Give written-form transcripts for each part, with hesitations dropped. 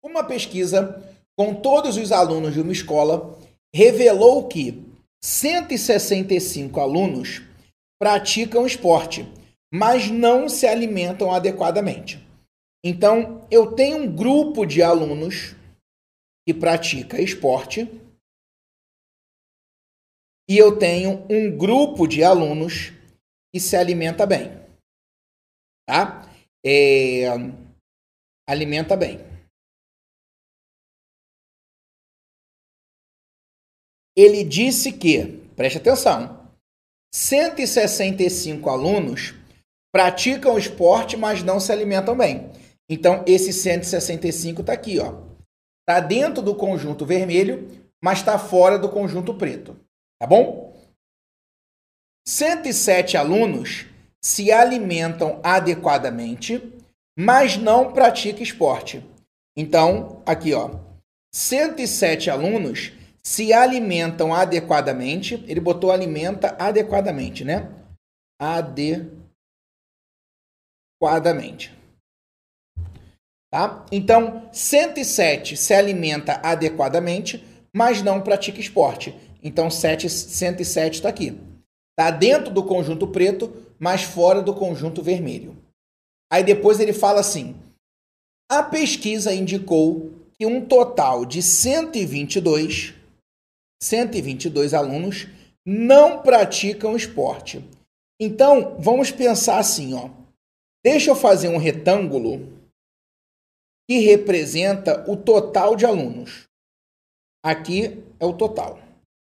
Uma pesquisa com todos os alunos de uma escola revelou que 165 alunos praticam esporte, mas não se alimentam adequadamente. Então, eu tenho um grupo de alunos que pratica esporte e eu tenho um grupo de alunos que se alimenta bem. Tá? Alimenta bem. Ele disse que, preste atenção, 165 alunos praticam esporte, mas não se alimentam bem. Então, esse 165 está aqui, ó. Está dentro do conjunto vermelho, mas está fora do conjunto preto. Tá bom? 107 alunos se alimentam adequadamente, mas não praticam esporte. Então, aqui, ó. 107 alunos se alimentam adequadamente. Ele botou alimenta adequadamente, né? Adequadamente. Tá? Então, 107 se alimenta adequadamente, mas não pratica esporte. Então, 107 está aqui. Está dentro do conjunto preto, mas fora do conjunto vermelho. Aí depois ele fala assim: a pesquisa indicou que um total de 122 alunos não praticam esporte. Então, vamos pensar assim, ó. Deixa eu fazer um retângulo que representa o total de alunos. Aqui é o total.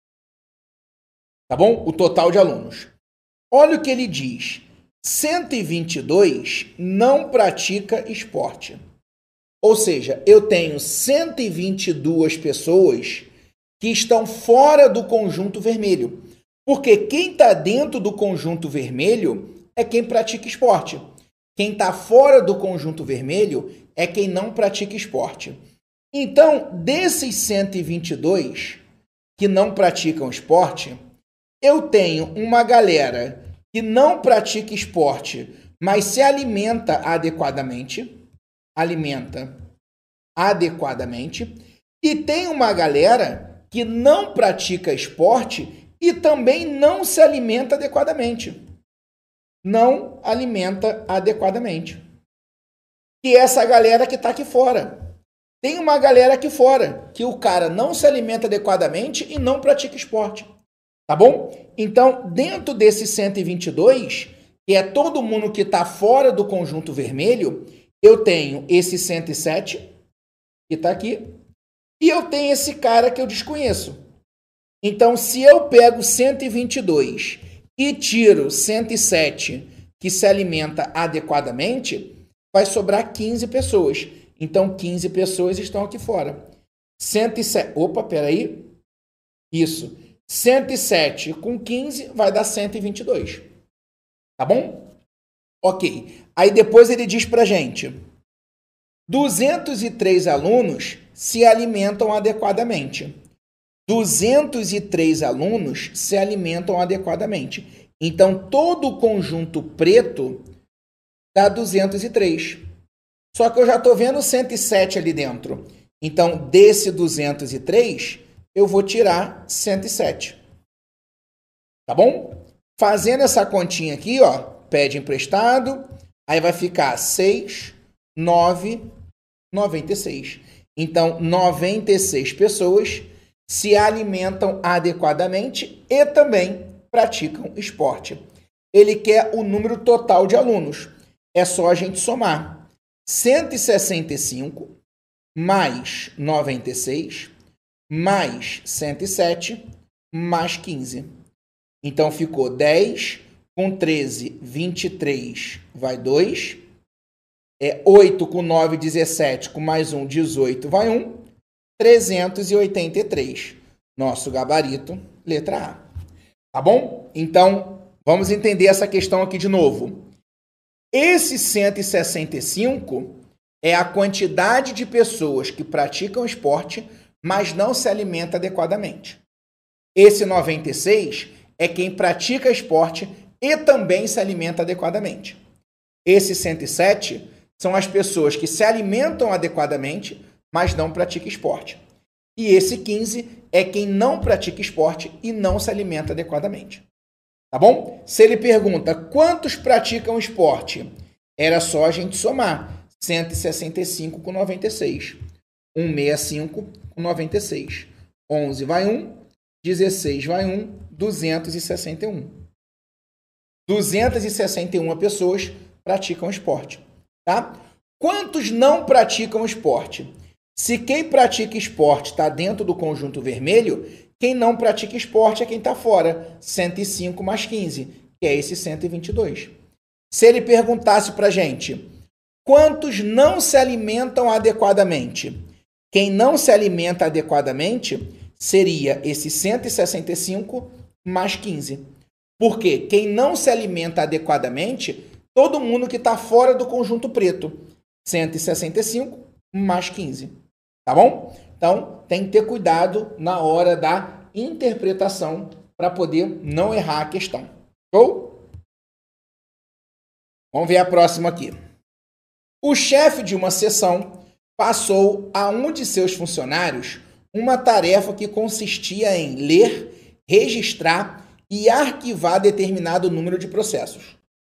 Tá bom? O total de alunos. Olha o que ele diz. 122 não pratica esporte. Ou seja, eu tenho 122 pessoas que estão fora do conjunto vermelho. Porque quem está dentro do conjunto vermelho é quem pratica esporte. Quem está fora do conjunto vermelho é quem não pratica esporte. Então, desses 122 que não praticam esporte, eu tenho uma galera que não pratica esporte, mas se alimenta adequadamente, e tem uma galera que não pratica esporte e também não se alimenta adequadamente. Não alimenta adequadamente. E essa galera que está aqui fora. Tem uma galera aqui fora que o cara não se alimenta adequadamente e não pratica esporte. Tá bom? Então, dentro desses 122, que é todo mundo que está fora do conjunto vermelho, eu tenho esse 107, que está aqui, e eu tenho esse cara que eu desconheço. Então, se eu pego 122 e tiro 107, que se alimenta adequadamente, vai sobrar 15 pessoas. Então, 15 pessoas estão aqui fora. 107. Opa, peraí. Isso. 107 com 15 vai dar 122. Tá bom? Ok. Aí depois ele diz pra gente: 203 alunos se alimentam adequadamente. 203 alunos se alimentam adequadamente. Então, todo o conjunto preto dá 203. Só que eu já estou vendo 107 ali dentro. Então, desse 203, eu vou tirar 107. Tá bom? Fazendo essa continha aqui, ó, pede emprestado, aí vai ficar 6, 9, 96. Então, 96 pessoas se alimentam adequadamente e também praticam esporte. Ele quer o número total de alunos. É só a gente somar 165 mais 96 mais 107 mais 15. Então, ficou 10 com 13, 23, vai 2. 8 com 9, 17, com mais 1, 18, vai 1. 383. Nosso gabarito, letra A. Tá bom? Então, vamos entender essa questão aqui de novo. Esse 165 é a quantidade de pessoas que praticam esporte, mas não se alimenta adequadamente. Esse 96 é quem pratica esporte e também se alimenta adequadamente. Esse 107 são as pessoas que se alimentam adequadamente, mas não pratica esporte. E esse 15 é quem não pratica esporte e não se alimenta adequadamente. Tá bom? Se ele pergunta quantos praticam esporte, era só a gente somar 165 com 96. 165 com 96. 11 vai 1, 16 vai 1, 261. 261 pessoas praticam esporte, tá? Quantos não praticam esporte? Se quem pratica esporte está dentro do conjunto vermelho, quem não pratica esporte é quem está fora. 105 mais 15, que é esse 122. Se ele perguntasse para a gente, quantos não se alimentam adequadamente? Quem não se alimenta adequadamente seria esse 165 mais 15. Porque quem não se alimenta adequadamente, todo mundo que está fora do conjunto preto. 165 mais 15. Tá bom? Então, tem que ter cuidado na hora da interpretação para poder não errar a questão. Show? Vamos ver a próxima aqui. O chefe de uma seção passou a um de seus funcionários uma tarefa que consistia em ler, registrar e arquivar determinado número de processos.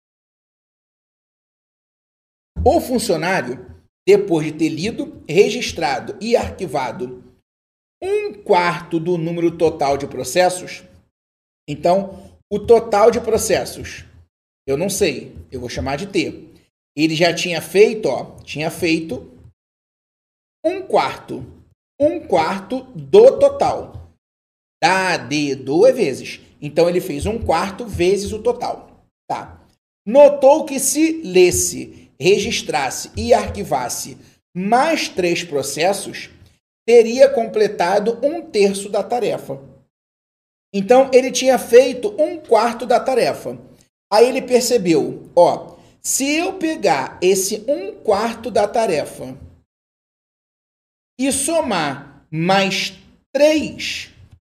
O funcionário, depois de ter lido, registrado e arquivado 1/4 do número total de processos, então, o total de processos, eu não sei, eu vou chamar de T. Ele já tinha feito, tinha feito 1/4. 1/4 do total. Do é vezes. Então, ele fez 1/4 vezes o total. Tá. Notou que se lesse, registrasse e arquivasse mais 3 processos, teria completado 1/3 da tarefa. Então, ele tinha feito 1/4 da tarefa. Aí ele percebeu, se eu pegar esse 1/4 da tarefa e somar mais 3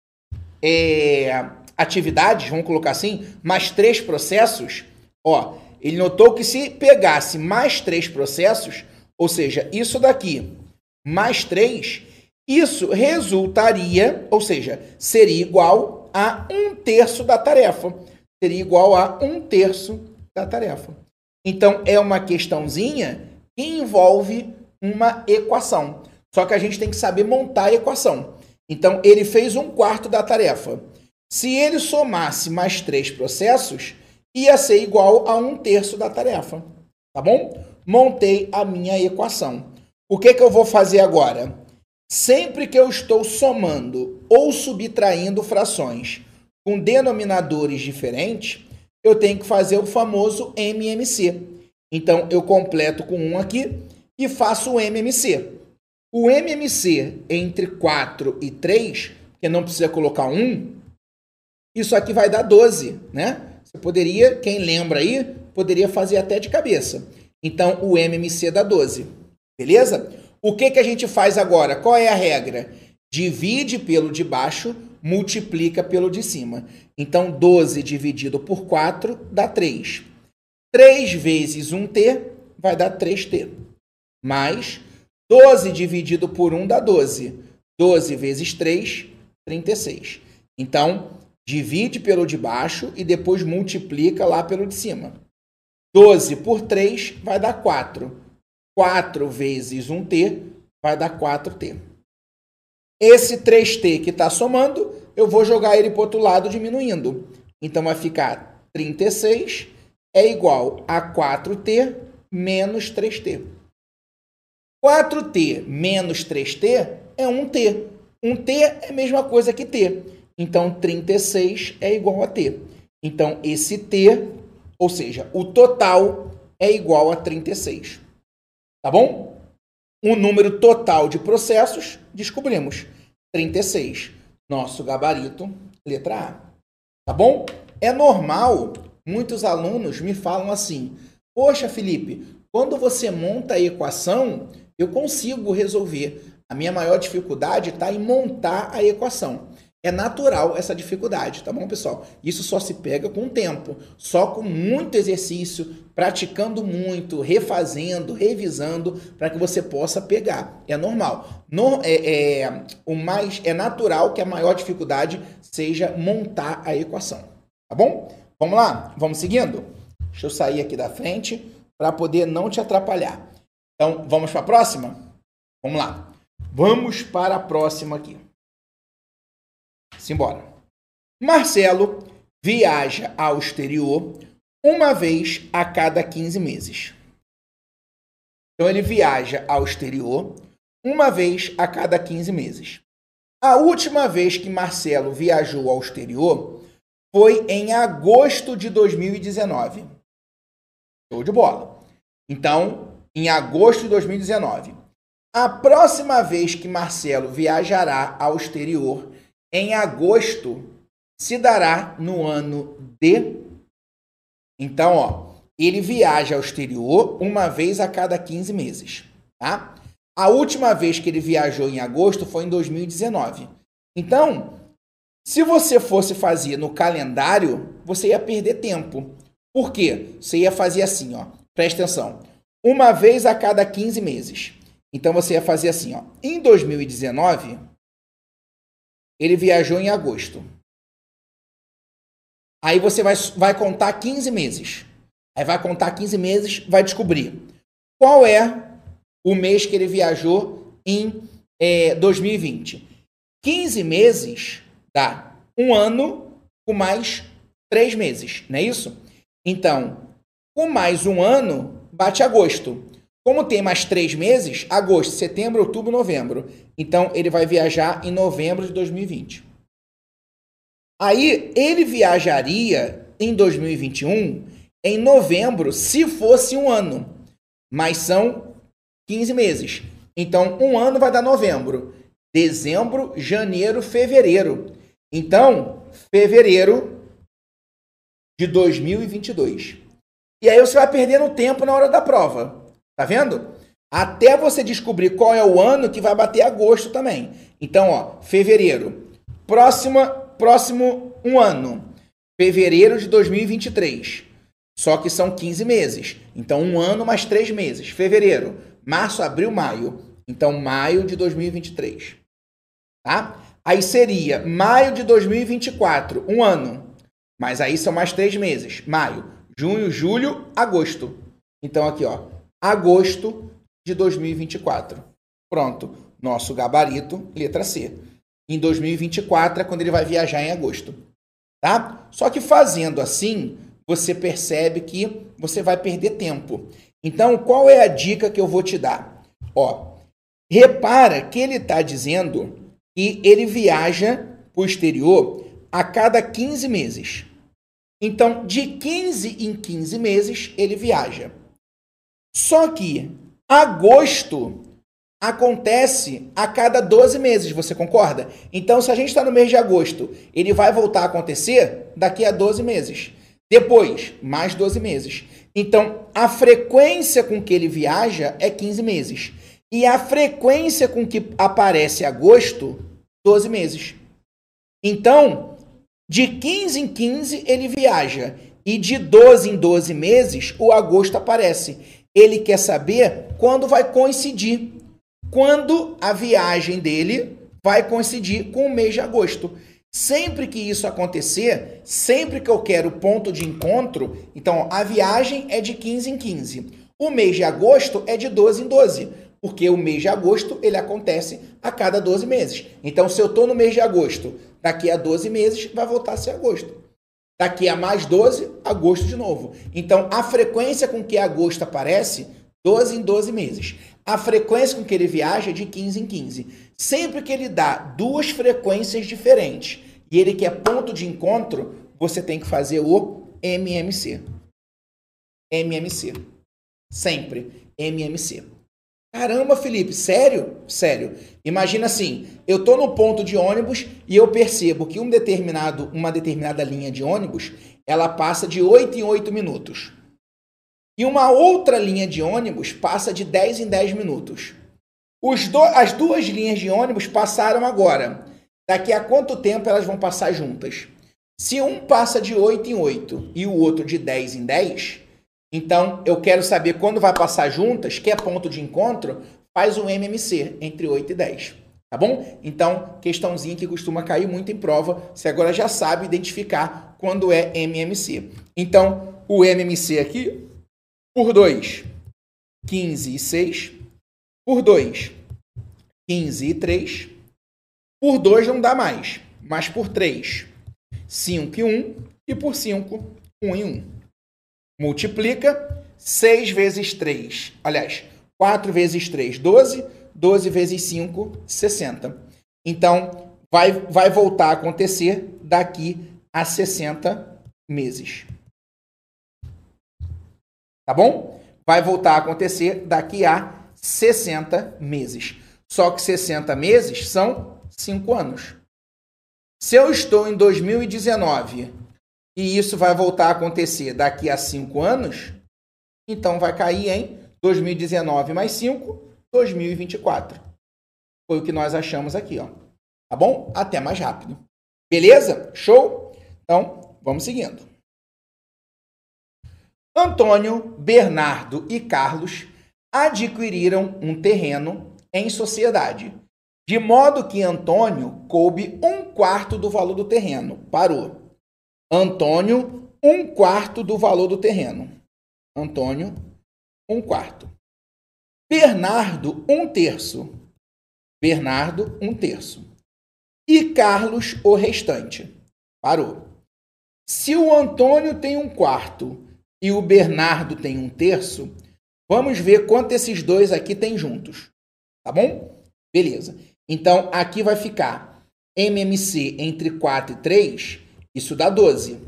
atividades, vamos colocar assim, mais 3 processos, ele notou que se pegasse mais 3 processos, ou seja, isso daqui mais 3, isso resultaria, ou seja, seria igual a 1/3 da tarefa. Seria igual a 1/3 da tarefa. Então, é uma questãozinha que envolve uma equação. Só que a gente tem que saber montar a equação. Então, ele fez 1/4 da tarefa. Se ele somasse mais 3 processos, ia ser igual a 1/3 da tarefa. Tá bom? Montei a minha equação. O que eu vou fazer agora? Sempre que eu estou somando ou subtraindo frações com denominadores diferentes, eu tenho que fazer o famoso MMC. Então, eu completo com 1 aqui e faço o MMC. O MMC entre 4 e 3, porque não precisa colocar 1, isso aqui vai dar 12, né? Você poderia, quem lembra aí, poderia fazer até de cabeça. Então, o MMC dá 12, beleza? O que a gente faz agora? Qual é a regra? Divide pelo de baixo, multiplica pelo de cima. Então, 12 dividido por 4 dá 3. 3 vezes 1t vai dar 3t. Mais 12 dividido por 1 dá 12. 12 vezes 3, 36. Então, divide pelo de baixo e depois multiplica lá pelo de cima. 12 por 3 vai dar 4. 4 vezes 1t vai dar 4t. Esse 3t que está somando, eu vou jogar ele para o outro lado diminuindo. Então, vai ficar 36 é igual a 4t menos 3t. 4t menos 3t é 1t. 1t é a mesma coisa que t. Então, 36 é igual a t. Então, esse t, ou seja, o total é igual a 36. Tá bom? O número total de processos, descobrimos. 36. Nosso gabarito, letra A. Tá bom? É normal, muitos alunos me falam assim, poxa, Felipe, quando você monta a equação, eu consigo resolver. A minha maior dificuldade está em montar a equação. É natural essa dificuldade, tá bom, pessoal? Isso só se pega com o tempo, só com muito exercício, praticando muito, refazendo, revisando, para que você possa pegar. É normal. É natural que a maior dificuldade seja montar a equação, tá bom? Vamos lá? Vamos seguindo? Deixa eu sair aqui da frente para poder não te atrapalhar. Então, vamos para a próxima? Vamos lá. Vamos para a próxima aqui. Simbora. Marcelo viaja ao exterior uma vez a cada 15 meses. Então, ele viaja ao exterior uma vez a cada 15 meses. A última vez que Marcelo viajou ao exterior foi em agosto de 2019. Show de bola. Então, em agosto de 2019. A próxima vez que Marcelo viajará ao exterior em agosto se dará no ano de... Então, ó, ele viaja ao exterior uma vez a cada 15 meses, tá? A última vez que ele viajou em agosto foi em 2019. Então, se você fosse fazer no calendário, você ia perder tempo. Por quê? Você ia fazer assim, ó. Presta atenção. Uma vez a cada 15 meses. Então, você ia fazer assim, ó. Em 2019, ele viajou em agosto. Aí você vai contar 15 meses. Aí vai contar 15 meses, vai descobrir qual é o mês que ele viajou em 2020. 15 meses dá um ano com mais 3 meses, não é isso? Então, com mais um ano, bate agosto. Como tem mais 3 meses, agosto, setembro, outubro, novembro. Então, ele vai viajar em novembro de 2020. Aí, ele viajaria em 2021, em novembro, se fosse um ano. Mas são 15 meses. Então, um ano vai dar novembro. Dezembro, janeiro, fevereiro. Então, fevereiro de 2022. E aí, você vai perdendo tempo na hora da prova. Tá vendo? Até você descobrir qual é o ano que vai bater agosto também. Então, ó, fevereiro. Próximo um ano. Fevereiro de 2023. Só que são 15 meses. Então, um ano mais 3 meses. Fevereiro, março, abril, maio. Então, maio de 2023. Tá? Aí seria maio de 2024, um ano. Mas aí são mais 3 meses. Maio, junho, julho, agosto. Então, aqui, ó. Agosto de 2024. Pronto. Nosso gabarito, letra C. Em 2024 é quando ele vai viajar em agosto. Tá? Só que fazendo assim, você percebe que você vai perder tempo. Então, qual é a dica que eu vou te dar? Ó, repara que ele está dizendo que ele viaja para o exterior a cada 15 meses. Então, de 15 em 15 meses, ele viaja. Só que agosto acontece a cada 12 meses, você concorda? Então, se a gente está no mês de agosto, ele vai voltar a acontecer daqui a 12 meses. Depois, mais 12 meses. Então, a frequência com que ele viaja é 15 meses. E a frequência com que aparece agosto, 12 meses. Então, de 15 em 15 ele viaja. E de 12 em 12 meses, o agosto aparece. Ele quer saber quando vai coincidir. Quando a viagem dele vai coincidir com o mês de agosto. Sempre que isso acontecer, sempre que eu quero ponto de encontro, então a viagem é de 15 em 15. O mês de agosto é de 12 em 12, porque o mês de agosto ele acontece a cada 12 meses. Então, se eu estou no mês de agosto, daqui a 12 meses vai voltar a ser agosto. Daqui a mais 12, agosto de novo. Então, a frequência com que agosto aparece, 12 em 12 meses. A frequência com que ele viaja é de 15 em 15. Sempre que ele dá duas frequências diferentes e ele quer ponto de encontro, você tem que fazer o MMC. MMC. Sempre. MMC. Caramba, Felipe, sério? Sério. Imagina assim, eu estou no ponto de ônibus e eu percebo que uma determinada linha de ônibus, ela passa de 8 em 8 minutos. E uma outra linha de ônibus passa de 10 em 10 minutos. As duas linhas de ônibus passaram agora. daqui a quanto tempo elas vão passar juntas? Se um passa de 8 em 8 e o outro de 10 em 10, então eu quero saber quando vai passar juntas, que é ponto de encontro, faz um MMC entre 8 e 10. Tá bom? Então, questãozinha que costuma cair muito em prova, você agora já sabe identificar quando é MMC. Então, o MMC aqui, por 2, 15 e 6. Por 2, 15 e 3. Por 2 não dá mais, mas por 3, 5 e 1. E por 5, 1 e 1. Multiplica 6 vezes 3. Aliás, 4 vezes 3, 12. 12 vezes 5, 60. Então, vai voltar a acontecer daqui a 60 meses. Tá bom? Vai voltar a acontecer daqui a 60 meses. Só que 60 meses são 5 anos. Se eu estou em 2019 e isso vai voltar a acontecer daqui a 5 anos, então vai cair em 2019 mais 5, 2024. Foi o que nós achamos aqui, ó. Tá bom? Até mais rápido. Beleza? Show? Então, vamos seguindo. Antônio, Bernardo e Carlos adquiriram um terreno em sociedade, de modo que Antônio coube 1/4 do valor do terreno. Parou. Antônio, 1/4 do valor do terreno. Antônio, 1/4. Bernardo, 1/3. Bernardo, 1/3. E Carlos, o restante. Parou. Se o Antônio tem 1/4 e o Bernardo tem 1/3, vamos ver quanto esses dois aqui têm juntos. Tá bom? Beleza. Então, aqui vai ficar MMC entre 4 e 3, isso dá 12.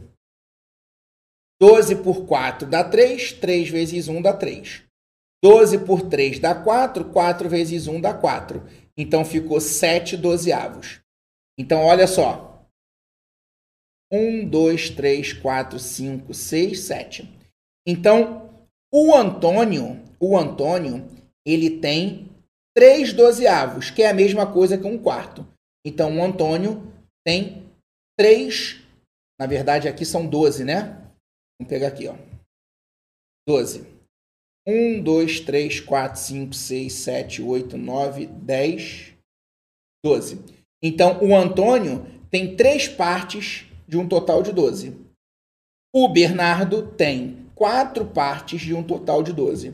12 por 4 dá 3, 3 vezes 1 dá 3. 12 por 3 dá 4, 4 vezes 1 dá 4. Então, ficou 7 dozeavos. Então, olha só. 1, 2, 3, 4, 5, 6, 7. Então, o Antônio, ele tem 3 dozeavos, que é a mesma coisa que 1/4. Então, o Antônio tem 3, na verdade, aqui são 12, né? Vamos pegar aqui, ó. 12. 1, 2, 3, 4, 5, 6, 7, 8, 9, 10, 12. Então, o Antônio tem 3 partes de um total de 12. O Bernardo tem 4 partes de um total de 12.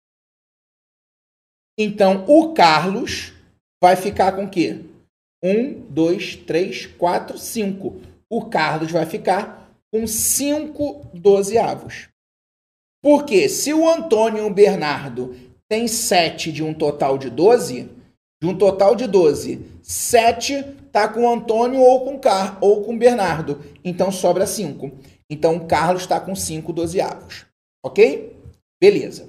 Então, o Carlos vai ficar com o quê? 1, 2, 3, 4, 5. O Carlos vai ficar com 5 dozeavos. Porque se o Antônio e o Bernardo têm 7 de um total de 12, 7 está com o Antônio ou com o Bernardo. Então, sobra 5. Então, o Carlos está com 5 dozeavos. Ok? Beleza.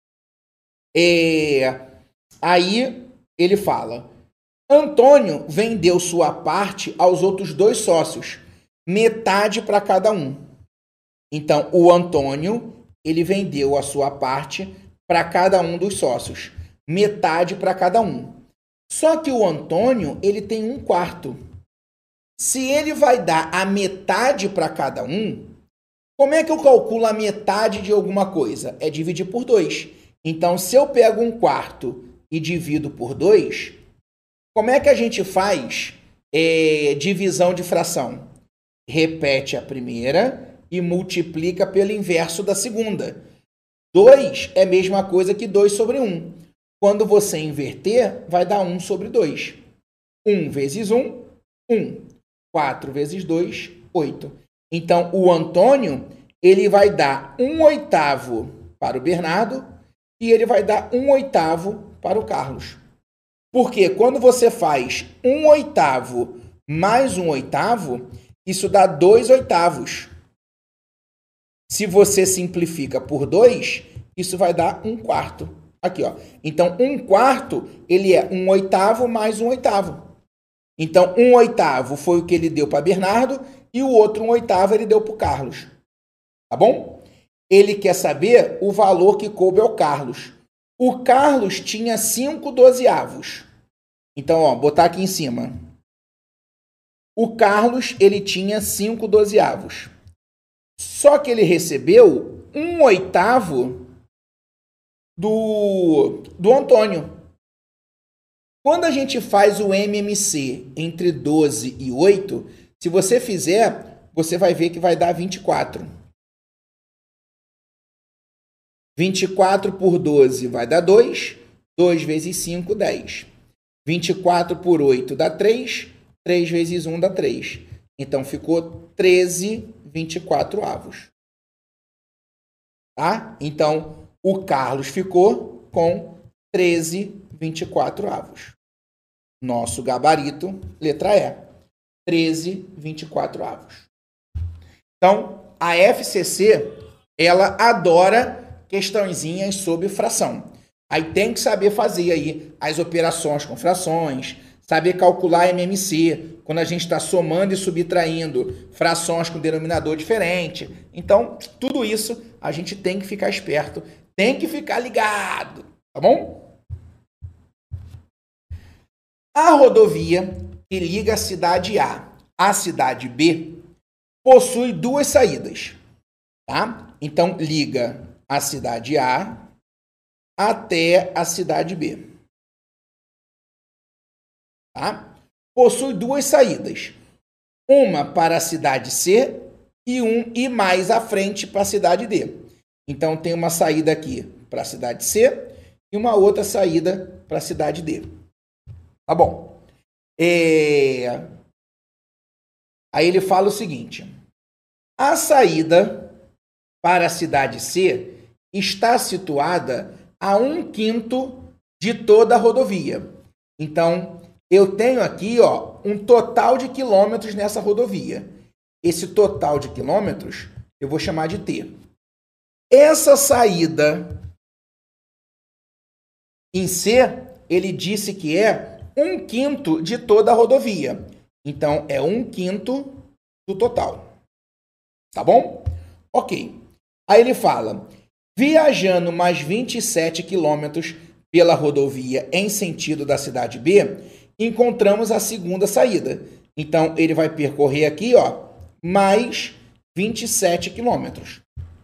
Aí, ele fala, Antônio vendeu sua parte aos outros 2 sócios, metade para cada um. Então, o Antônio, ele vendeu a sua parte para cada um dos sócios, metade para cada um. Só que o Antônio, ele tem 1/4. Se ele vai dar a metade para cada um, como é que eu calculo a metade de alguma coisa? É dividir por 2. Então, se eu pego 1/4 e divido por 2, como é que a gente faz divisão de fração? Repete a primeira e multiplica pelo inverso da segunda. 2 é a mesma coisa que 2 sobre 1. Quando você inverter, vai dar 1 sobre 2. 1 vezes 1, 1. 4 vezes 2, 8. Então, o Antônio, ele vai dar 1/8 para o Bernardo e ele vai dar 1/8 para o Carlos. Porque quando você faz 1/8 mais 1/8, isso dá 2/8. Se você simplifica por 2, isso vai dar 1/4. Aqui, ó. Então, 1/4, ele é 1/8 mais 1/8. Então, 1/8 foi o que ele deu para Bernardo e o outro 1/8 ele deu para o Carlos. Tá bom? Ele quer saber o valor que coube ao Carlos. O Carlos tinha 5 dozeavos. Então, ó, botar aqui em cima. O Carlos, ele tinha 5 dozeavos. Só que ele recebeu 1/8 do Antônio. Quando a gente faz o MMC entre 12 e 8, se você fizer, você vai ver que vai dar 24. 24 por 12 vai dar 2. 2 vezes 5, 10. 24 por 8 dá 3. 3 vezes 1 dá 3. Então, ficou 13/24. Tá? Então, o Carlos ficou com 13/24. Nosso gabarito, letra E. 13/24. Então, a FCC, ela adora questõezinhas sobre fração. Aí tem que saber fazer aí as operações com frações, saber calcular MMC, quando a gente está somando e subtraindo frações com denominador diferente. Então, tudo isso a gente tem que ficar esperto, tem que ficar ligado, tá bom? A rodovia que liga a cidade A à cidade B possui 2 saídas, tá? Então, liga a cidade A até a cidade B. Tá? Possui 2 saídas. Uma para a cidade C e mais à frente para a cidade D. Então, tem uma saída aqui para a cidade C e uma outra saída para a cidade D. Tá bom. Aí ele fala o seguinte. A saída para a cidade C está situada a 1/5 de toda a rodovia. Então, eu tenho aqui um total de quilômetros nessa rodovia. Esse total de quilômetros eu vou chamar de T. Essa saída em C, ele disse que é 1/5 de toda a rodovia. Então, é 1/5 do total. Tá bom? Ok. Aí ele fala, viajando mais 27 quilômetros pela rodovia em sentido da cidade B, encontramos a segunda saída. Então, ele vai percorrer aqui, mais 27 quilômetros.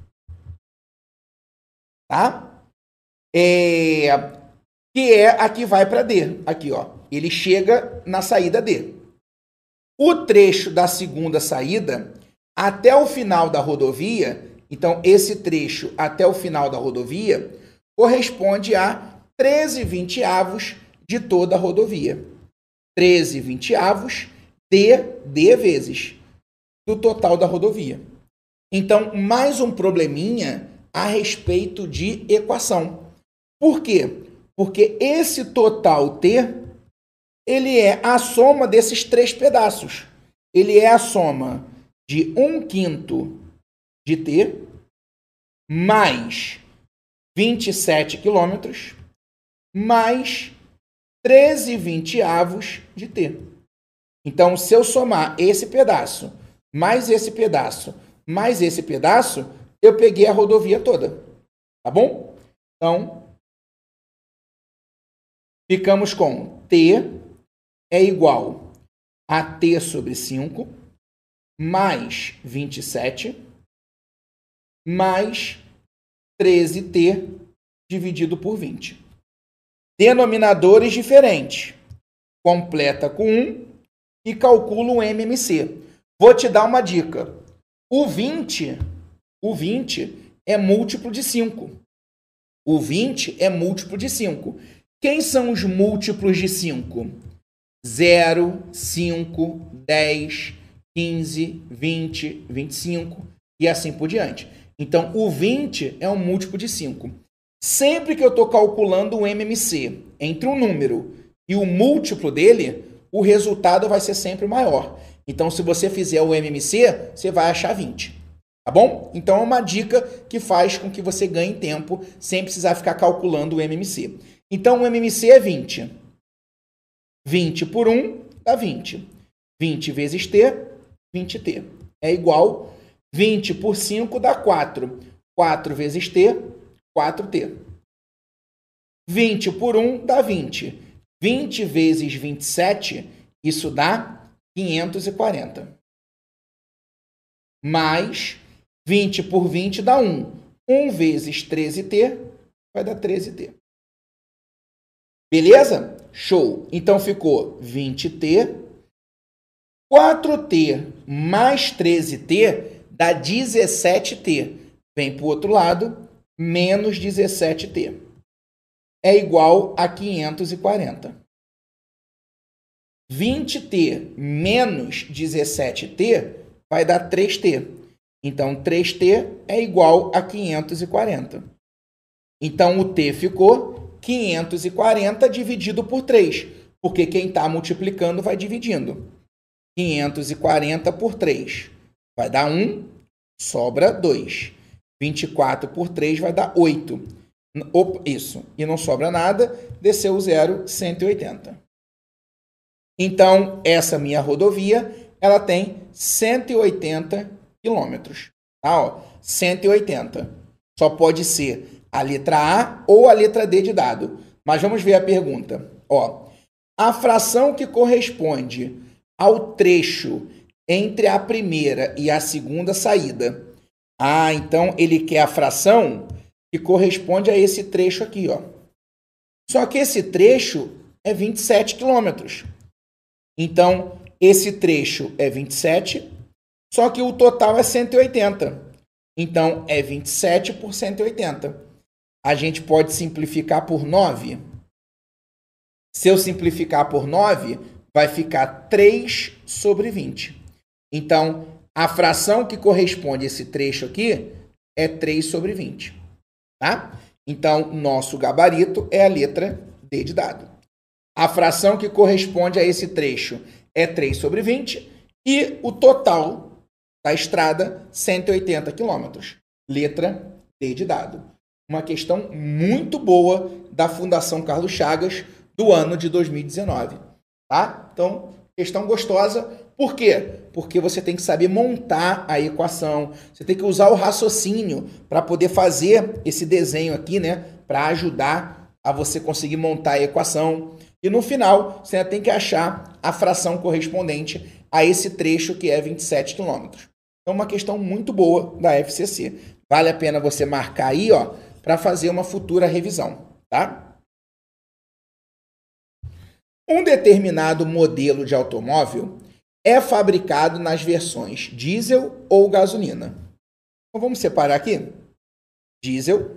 Tá? Que é a que vai para D. Aqui, ele chega na saída D. O trecho da segunda saída até o final da rodovia, então esse trecho até o final da rodovia, corresponde a 13/20 de toda a rodovia. 13/20 D vezes do total da rodovia. Então, mais um probleminha a respeito de equação. Por quê? Porque esse total T, ele é a soma desses 3 pedaços. Ele é a soma de 1/5 de T mais 27 quilômetros mais 13/20 de T. Então, se eu somar esse pedaço, mais esse pedaço, mais esse pedaço, eu peguei a rodovia toda. Tá bom? Então, ficamos com T é igual a T sobre 5 mais 27 mais 13T dividido por 20. Denominadores diferentes. Completa com 1 e calcula o MMC. Vou te dar uma dica. O 20 é múltiplo de 5. O 20 é múltiplo de 5. Quem são os múltiplos de 5? 0, 5, 10, 15, 20, 25 e assim por diante. Então, o 20 é um múltiplo de 5. Sempre que eu estou calculando o MMC entre um número e o múltiplo dele, o resultado vai ser sempre maior. Então, se você fizer o MMC, você vai achar 20. Tá bom? Então, é uma dica que faz com que você ganhe tempo sem precisar ficar calculando o MMC. Então, o MMC é 20. 20 por 1 dá 20. 20 vezes T, 20T. É igual 20 por 5 dá 4. 4 vezes T, 4T. 20 por 1 dá 20. 20 vezes 27, isso dá 540. Mais 20 por 20 dá 1. 1 vezes 13T vai dar 13T. Beleza? Show. Então ficou 20T. 4T mais 13T dá 17T. Vem para o outro lado, menos 17T. É igual a 540. 20T menos 17T vai dar 3T. Então, 3T é igual a 540. Então, o T ficou 540 dividido por 3, porque quem está multiplicando vai dividindo. 540 por 3 vai dar 1, sobra 2. 24 por 3 vai dar 8. Isso. E não sobra nada, desceu o zero, 180. Então, essa minha rodovia, ela tem 180 quilômetros. Tá? Ó, 180. Só pode ser a letra A ou a letra D de dado. Mas vamos ver a pergunta. Ó, a fração que corresponde ao trecho entre a primeira e a segunda saída. Ah, então ele quer a fração que corresponde a esse trecho aqui, ó. Só que esse trecho é 27 quilômetros. Então, esse trecho é 27, só que o total é 180. Então, é 27 por 180. A gente pode simplificar por 9. Se eu simplificar por 9, vai ficar 3 sobre 20. Então, a fração que corresponde a esse trecho aqui é 3 sobre 20. Tá? Então, nosso gabarito é a letra D de dado. A fração que corresponde a esse trecho é 3 sobre 20 e o total da estrada, 180 quilômetros. Letra D de dado. Uma questão muito boa da Fundação Carlos Chagas do ano de 2019. Tá? Então, questão gostosa. Por quê? Porque você tem que saber montar a equação, você tem que usar o raciocínio para poder fazer esse desenho aqui, né? Para ajudar a você conseguir montar a equação. E no final, você tem que achar a fração correspondente a esse trecho que é 27 quilômetros. Então, uma questão muito boa da FCC. Vale a pena você marcar aí, ó, para fazer uma futura revisão, tá? Um determinado modelo de automóvel é fabricado nas versões diesel ou gasolina. Então, vamos separar aqui. Diesel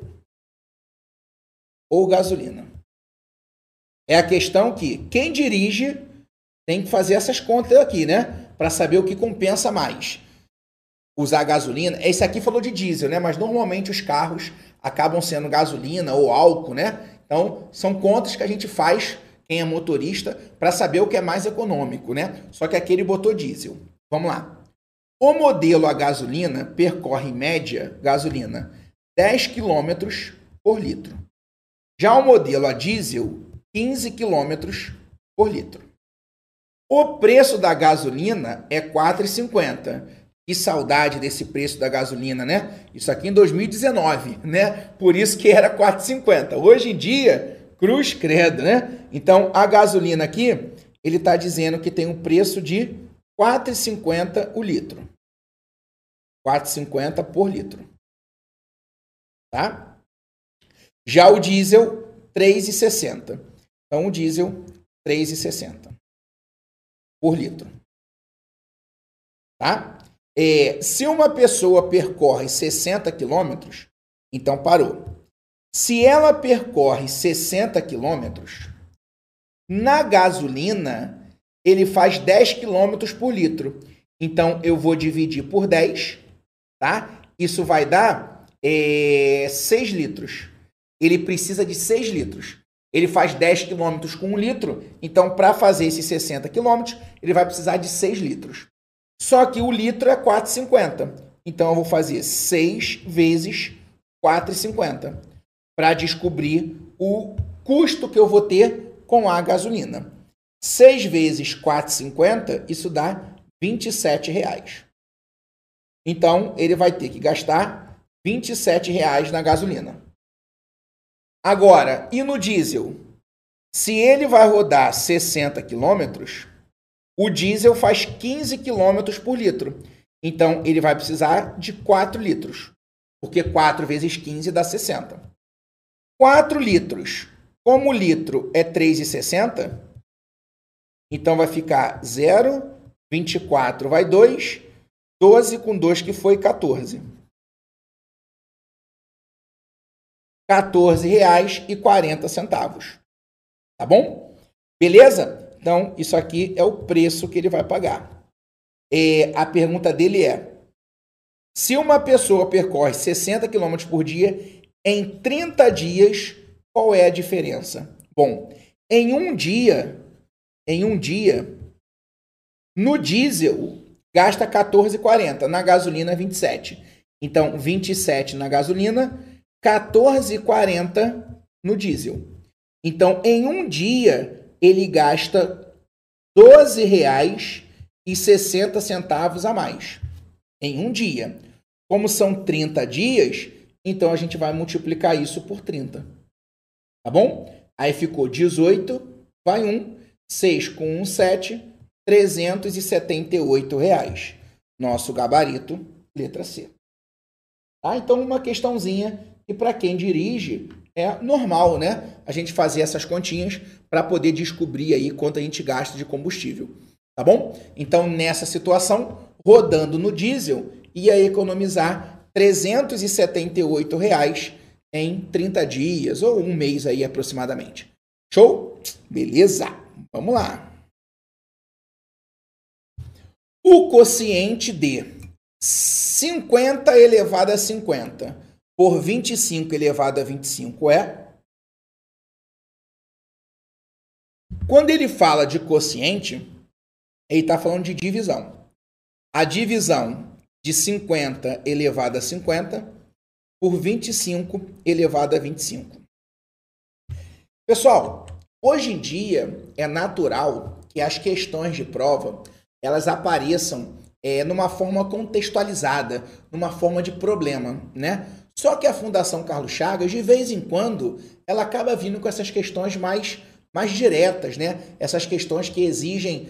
ou gasolina. É a questão que quem dirige tem que fazer essas contas aqui, né? Para saber o que compensa mais. Usar gasolina. Esse aqui falou de diesel, né? Mas normalmente os carros acabam sendo gasolina ou álcool, né? Então, são contas que a gente faz, quem é motorista, para saber o que é mais econômico, né? Só que aqui ele botou diesel. Vamos lá. O modelo a gasolina percorre, em média, gasolina, 10 km por litro. Já o modelo a diesel, 15 km por litro. O preço da gasolina é R$ 4,50. Que saudade desse preço da gasolina, né? Isso aqui em 2019, né? Por isso que era R$ 4,50. Hoje em dia, cruz credo, né? Então, a gasolina aqui, ele está dizendo que tem um preço de R$ 4,50 o litro. R$ 4,50 por litro. Tá? Já o diesel, R$ 3,60. Então, o diesel, R$ 3,60 por litro. Tá? Se uma pessoa percorre 60 quilômetros, então parou. Se ela percorre 60 quilômetros, na gasolina, ele faz 10 quilômetros por litro. Então, eu vou dividir por 10, tá? Isso vai dar 6 litros. Ele precisa de 6 litros. Ele faz 10 quilômetros com 1 litro, então, para fazer esses 60 quilômetros, ele vai precisar de 6 litros. Só que o litro é 4,50. Então, eu vou fazer 6 vezes 4,50 para descobrir o custo que eu vou ter com a gasolina. 6 vezes 4,50, isso dá R$ 27,00. Então, ele vai ter que gastar R$ 27,00 na gasolina. Agora, e no diesel? Se ele vai rodar 60 quilômetros, O diesel faz 15 km por litro. Então, ele vai precisar de 4 litros. Porque 4 vezes 15 dá 60. 4 litros. Como o litro é 3,60, então vai ficar 0, 24 vai 2, 12 com 2 que foi 14. R$14,40. Tá bom? Beleza? Então, isso aqui é o preço que ele vai pagar. A pergunta dele é: se uma pessoa percorre 60 km por dia em 30 dias, qual é a diferença? Bom, em um dia, no diesel, gasta 14,40, na gasolina 27. Então, 27 na gasolina, 14,40 no diesel. Então, em um dia, ele gasta R$12,60 a mais. Em um dia. Como são 30 dias, então a gente vai multiplicar isso por 30. Tá bom? Aí ficou 18, vai 1, 6 com 1, 7, R$378. Nosso gabarito, letra C. Tá? Então, uma questãozinha que para quem dirige é normal, né? A gente fazer essas continhas para poder descobrir aí quanto a gente gasta de combustível. Tá bom? Então, nessa situação, rodando no diesel, ia economizar R$378 em 30 dias, ou um mês aí aproximadamente. Show? Beleza? Vamos lá. O quociente de 50 elevado a 50 por 25 elevado a 25 é? Quando ele fala de quociente, ele está falando de divisão. A divisão de 50 elevado a 50 por 25 elevado a 25. Pessoal, hoje em dia é natural que as questões de prova elas apareçam numa forma contextualizada, numa forma de problema, né? Só que a Fundação Carlos Chagas, de vez em quando, ela acaba vindo com essas questões mais diretas, né? Essas questões que exigem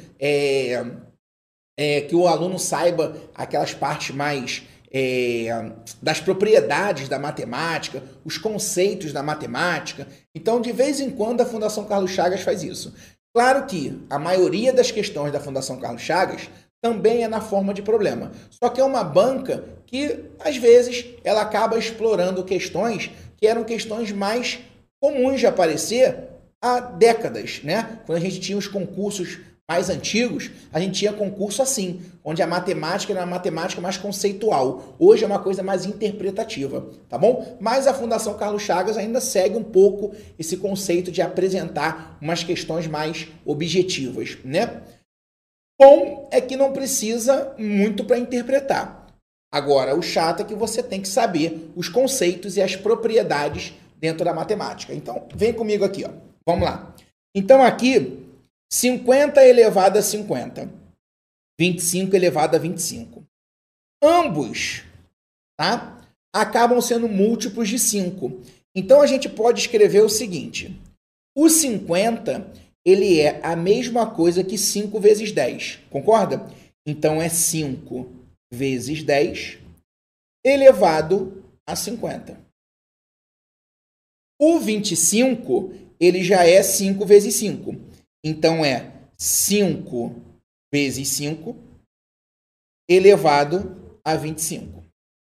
que o aluno saiba aquelas partes mais das propriedades da matemática, os conceitos da matemática. Então, de vez em quando, a Fundação Carlos Chagas faz isso. Claro que a maioria das questões da Fundação Carlos Chagas também é na forma de problema. Só que é uma banca que, às vezes, ela acaba explorando questões que eram questões mais comuns de aparecer há décadas, né? Quando a gente tinha os concursos mais antigos, a gente tinha concurso assim, onde a matemática era uma matemática mais conceitual. Hoje é uma coisa mais interpretativa, tá bom? Mas a Fundação Carlos Chagas ainda segue um pouco esse conceito de apresentar umas questões mais objetivas, né? Bom é que não precisa muito para interpretar. Agora, o chato é que você tem que saber os conceitos e as propriedades dentro da matemática. Então, vem comigo aqui, ó. Vamos lá. Então, aqui, 50 elevado a 50. 25 elevado a 25. Ambos, tá? Acabam sendo múltiplos de 5. Então, a gente pode escrever o seguinte. O 50, ele é a mesma coisa que 5 vezes 10. Concorda? Então, é 5 vezes 10 elevado a 50. O 25, ele já é 5 vezes 5. Então, é 5 vezes 5 elevado a 25.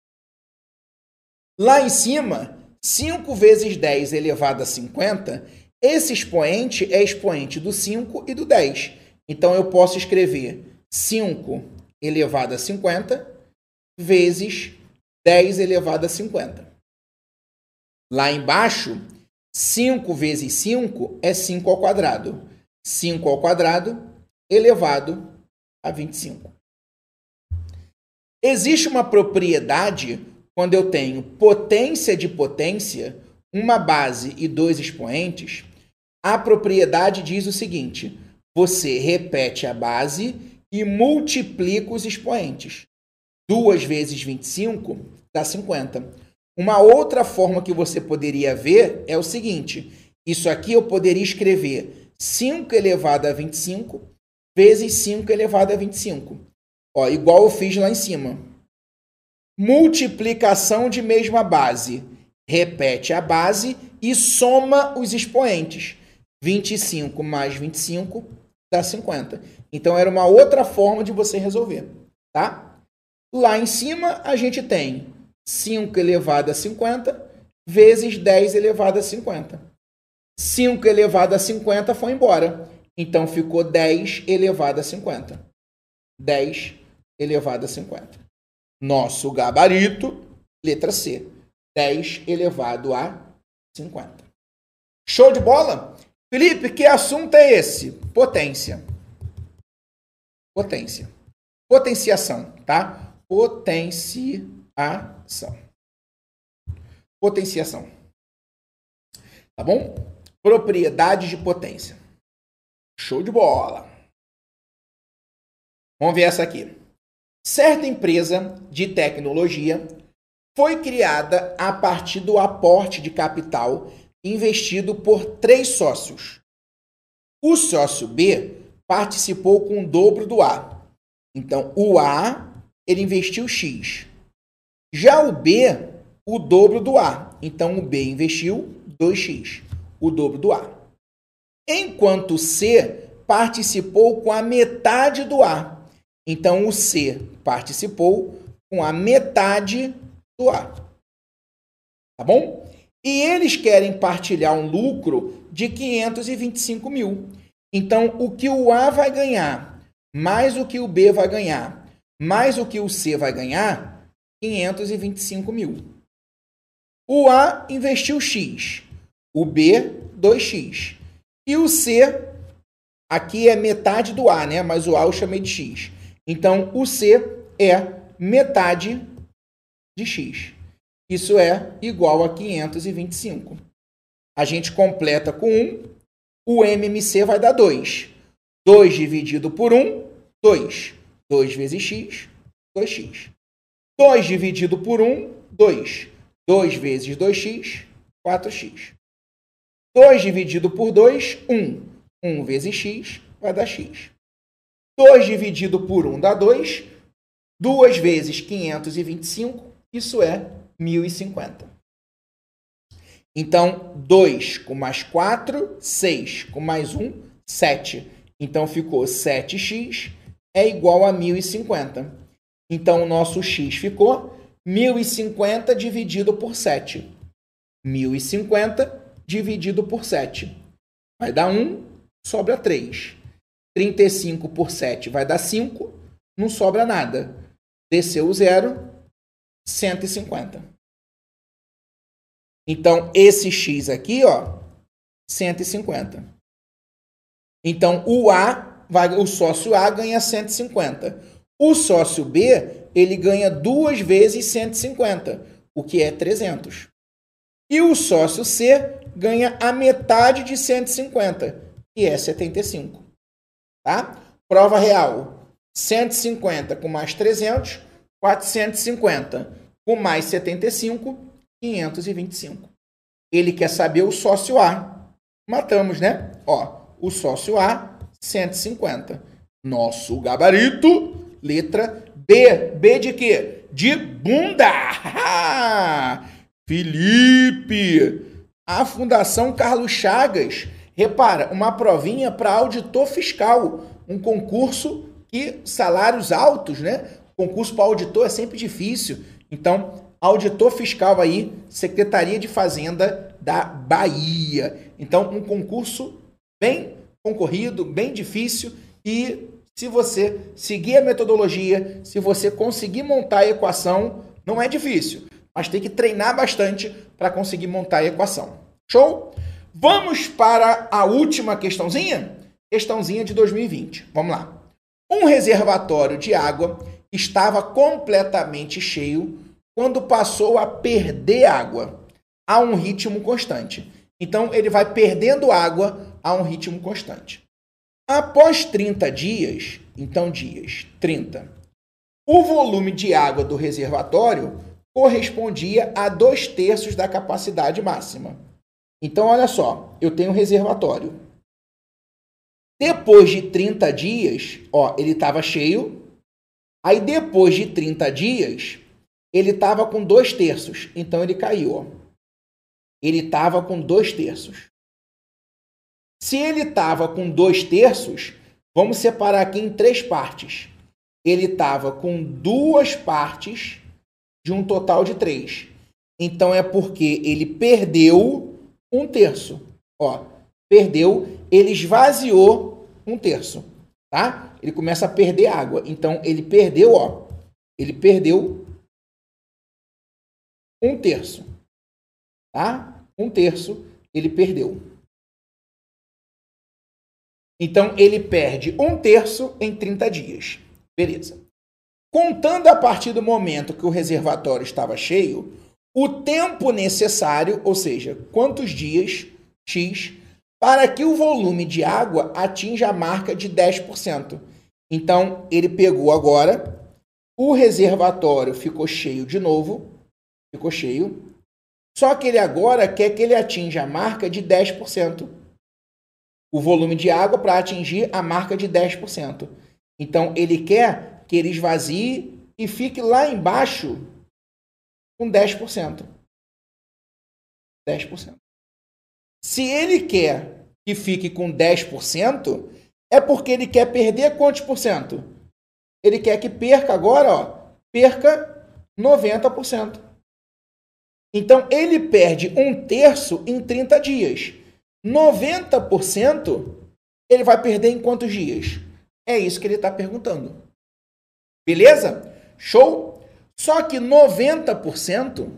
Lá em cima, 5 vezes 10 elevado a 50, esse expoente é expoente do 5 e do 10. Então, eu posso escrever 5 elevado a 50 vezes 10 elevado a 50. Lá embaixo, 5 vezes 5 é 5 ao quadrado. 5 ao quadrado elevado a 25. Existe uma propriedade quando eu tenho potência de potência, uma base e dois expoentes. A propriedade diz o seguinte: você repete a base e multiplica os expoentes. 2 vezes 25 dá 50. Uma outra forma que você poderia ver é o seguinte: isso aqui eu poderia escrever 5 elevado a 25 vezes 5 elevado a 25. Ó, igual eu fiz lá em cima. Multiplicação de mesma base. Repete a base e soma os expoentes. 25 mais 25 dá 50. Então, era uma outra forma de você resolver, tá? Lá em cima, a gente tem 5 elevado a 50 vezes 10 elevado a 50. 5 elevado a 50 foi embora. Então, ficou 10 elevado a 50. 10 elevado a 50. Nosso gabarito, letra C. 10 elevado a 50. Show de bola? Felipe, que assunto é esse? Potência. Potência. Potenciação, tá? Potenciação. Potenciação. Tá bom? Propriedades de potência. Show de bola. Vamos ver essa aqui. Certa empresa de tecnologia foi criada a partir do aporte de capital investido por 3 sócios. O sócio B participou com o dobro do A. Então, o A, ele investiu X. Já o B, o dobro do A. Então, o B investiu 2X, o dobro do A. Enquanto o C participou com a metade do A. Então, o C participou com a metade do A. Tá bom? E eles querem partilhar um lucro de 525 mil. Então, o que o A vai ganhar, mais o que o B vai ganhar, mais o que o C vai ganhar, 525 mil. O A investiu X, o B, 2X. E o C, aqui é metade do A, né? Mas o A eu chamei de X. Então, o C é metade de X. Isso é igual a 525. A gente completa com 1. O MMC vai dar 2. 2 dividido por 1, 2. 2 vezes X, 2X. 2 dividido por 1, 2. 2 vezes 2X, 4X. 2 dividido por 2, 1. 1 vezes X vai dar X. 2 dividido por 1 dá 2. 2 vezes 525, isso é 1050. Então, 2 com mais 4, 6 com mais 1, 7. Então, ficou 7x é igual a 1050. Então, o nosso x ficou 1050 dividido por 7. 1050 dividido por 7. Vai dar 1, sobra 3. 35 por 7 vai dar 5, não sobra nada. Desceu o 0, 150. Então, esse x aqui, ó, 150. Então, o sócio A ganha 150. O sócio B, ele ganha 2 vezes 150, o que é 300. E o sócio C ganha a metade de 150, que é 75. Tá? Prova real. 150 com mais 300, 450. Com mais 75, 525. Ele quer saber o sócio A. Matamos, né? Ó, o sócio A, 150. Nosso gabarito, letra B. B de quê? De bunda! Felipe! A Fundação Carlos Chagas, repara, uma provinha para auditor fiscal. Um concurso que salários altos, né? Concurso para auditor é sempre difícil. Então, auditor fiscal aí, Secretaria de Fazenda da Bahia. Então, um concurso bem concorrido, bem difícil, e se você seguir a metodologia, se você conseguir montar a equação, não é difícil, mas tem que treinar bastante para conseguir montar a equação. Show? Vamos para a última questãozinha? Questãozinha de 2020. Vamos lá. Um reservatório de água estava completamente cheio quando passou a perder água a um ritmo constante. Então, ele vai perdendo água a um ritmo constante. Após 30 dias, então dias 30, o volume de água do reservatório correspondia a 2/3 da capacidade máxima. Então, olha só, eu tenho um reservatório. Depois de 30 dias, ó, ele estava cheio. Aí depois de 30 dias, ele estava com 2/3. Então ele caiu, ó. Ele estava com 2/3. Se ele estava com 2/3, vamos separar aqui em 3 partes. Ele estava com 2 partes de um total de 3. Então é porque ele perdeu 1/3. Ó, perdeu, ele esvaziou 1/3, tá? Ele começa a perder água. Então ele perdeu, ó, ele perdeu 1/3, tá? 1/3 ele perdeu. Então ele perde 1/3 em 30 dias. Beleza. Contando a partir do momento que o reservatório estava cheio, o tempo necessário, ou seja, quantos dias, X, para que o volume de água atinja a marca de 10%. Então, ele pegou agora, o reservatório ficou cheio de novo, ficou cheio, só que ele agora quer que ele atinja a marca de 10%. O volume de água para atingir a marca de 10%. Então, ele quer que ele esvazie e fique lá embaixo com 10%. 10%. Se ele quer que fique com 10%, é porque ele quer perder quantos por cento? Ele quer que perca agora, ó, perca 90%. Então, ele perde 1/3 em 30 dias. 90% ele vai perder em quantos dias? É isso que ele está perguntando. Beleza? Show? Só que 90%,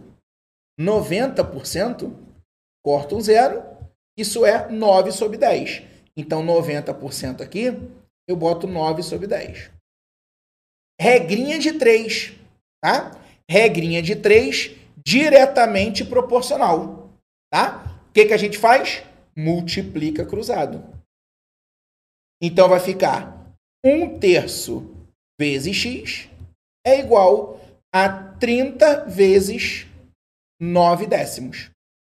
corta um zero, isso é 9/10. Então, 90% aqui, eu boto 9/10. Regrinha de 3, tá? Regrinha de 3, diretamente proporcional, tá? O que a gente faz? Multiplica cruzado. Então, vai ficar 1/3 vezes x é igual a 30 vezes 9/10.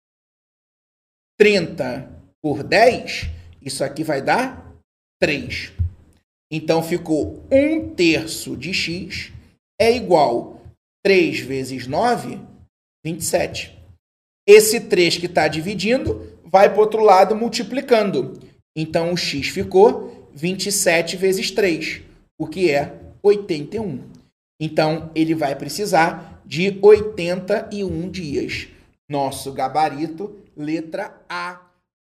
30 por 10, isso aqui vai dar 3. Então, ficou 1/3 de x é igual a 3 vezes 9, 27. Esse 3 que está dividindo vai para o outro lado multiplicando. Então, o x ficou 27 vezes 3, o que é 81. Então, ele vai precisar de 81 dias. Nosso gabarito, letra A.